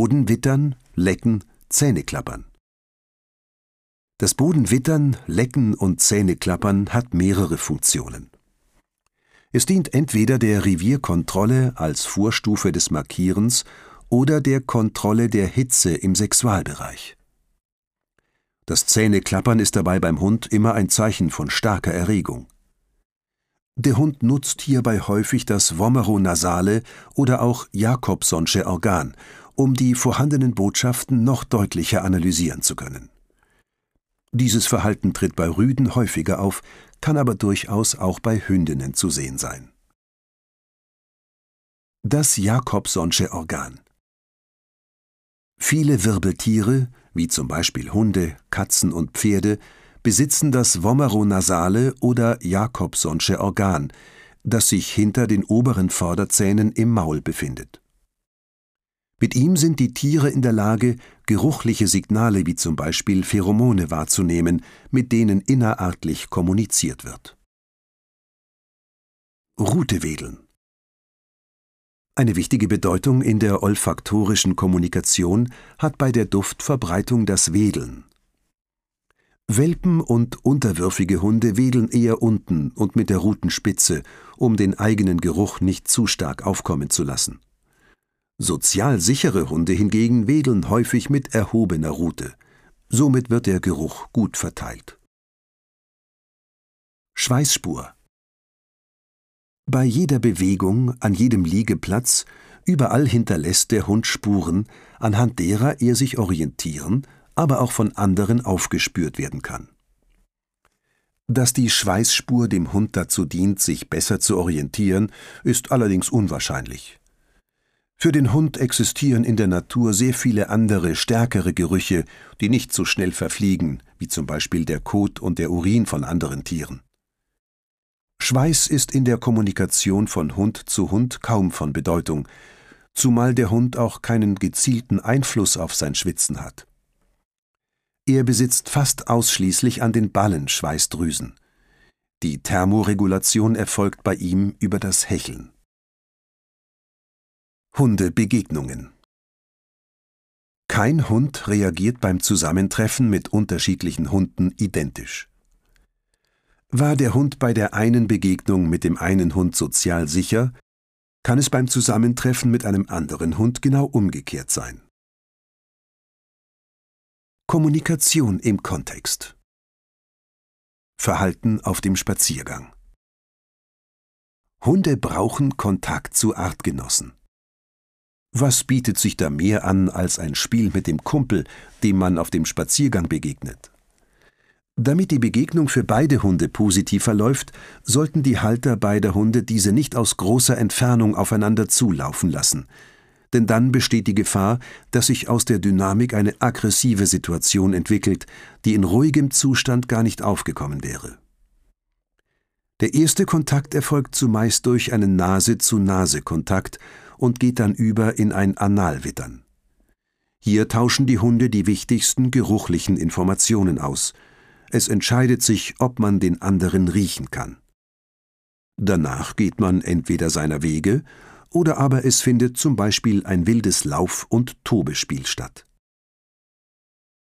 Bodenwittern, Lecken, Zähneklappern. Das Bodenwittern, Lecken und Zähneklappern hat mehrere Funktionen. Es dient entweder der Revierkontrolle als Vorstufe des Markierens oder der Kontrolle der Hitze im Sexualbereich. Das Zähneklappern ist dabei beim Hund immer ein Zeichen von starker Erregung. Der Hund nutzt hierbei häufig das vomeronasale oder auch Jacobsonsche Organ, um die vorhandenen Botschaften noch deutlicher analysieren zu können. Dieses Verhalten tritt bei Rüden häufiger auf, kann aber durchaus auch bei Hündinnen zu sehen sein. Das Jacobsonsche Organ. Viele Wirbeltiere, wie zum Beispiel Hunde, Katzen und Pferde, besitzen das vomeronasale oder Jacobsonsche Organ, das sich hinter den oberen Vorderzähnen im Maul befindet. Mit ihm sind die Tiere in der Lage, geruchliche Signale wie zum Beispiel Pheromone wahrzunehmen, mit denen innerartlich kommuniziert wird. Rutewedeln. Eine wichtige Bedeutung in der olfaktorischen Kommunikation hat bei der Duftverbreitung das Wedeln. Welpen und unterwürfige Hunde wedeln eher unten und mit der Rutenspitze, um den eigenen Geruch nicht zu stark aufkommen zu lassen. Sozial sichere Hunde hingegen wedeln häufig mit erhobener Rute. Somit wird der Geruch gut verteilt. Schweißspur. Bei jeder Bewegung, an jedem Liegeplatz, überall hinterlässt der Hund Spuren, anhand derer er sich orientieren, aber auch von anderen aufgespürt werden kann. Dass die Schweißspur dem Hund dazu dient, sich besser zu orientieren, ist allerdings unwahrscheinlich. Für den Hund existieren in der Natur sehr viele andere, stärkere Gerüche, die nicht so schnell verfliegen, wie zum Beispiel der Kot und der Urin von anderen Tieren. Schweiß ist in der Kommunikation von Hund zu Hund kaum von Bedeutung, zumal der Hund auch keinen gezielten Einfluss auf sein Schwitzen hat. Er besitzt fast ausschließlich an den Ballen Schweißdrüsen. Die Thermoregulation erfolgt bei ihm über das Hecheln. Hundebegegnungen. Kein Hund reagiert beim Zusammentreffen mit unterschiedlichen Hunden identisch. War der Hund bei der einen Begegnung mit dem einen Hund sozial sicher, kann es beim Zusammentreffen mit einem anderen Hund genau umgekehrt sein. Kommunikation im Kontext. Verhalten auf dem Spaziergang. Hunde brauchen Kontakt zu Artgenossen. Was bietet sich da mehr an als ein Spiel mit dem Kumpel, dem man auf dem Spaziergang begegnet? Damit die Begegnung für beide Hunde positiv verläuft, sollten die Halter beider Hunde diese nicht aus großer Entfernung aufeinander zulaufen lassen. Denn dann besteht die Gefahr, dass sich aus der Dynamik eine aggressive Situation entwickelt, die in ruhigem Zustand gar nicht aufgekommen wäre. Der erste Kontakt erfolgt zumeist durch einen Nase-zu-Nase-Kontakt und geht dann über in ein Analwittern. Hier tauschen die Hunde die wichtigsten geruchlichen Informationen aus. Es entscheidet sich, ob man den anderen riechen kann. Danach geht man entweder seiner Wege, oder aber es findet zum Beispiel ein wildes Lauf- und Tobespiel statt.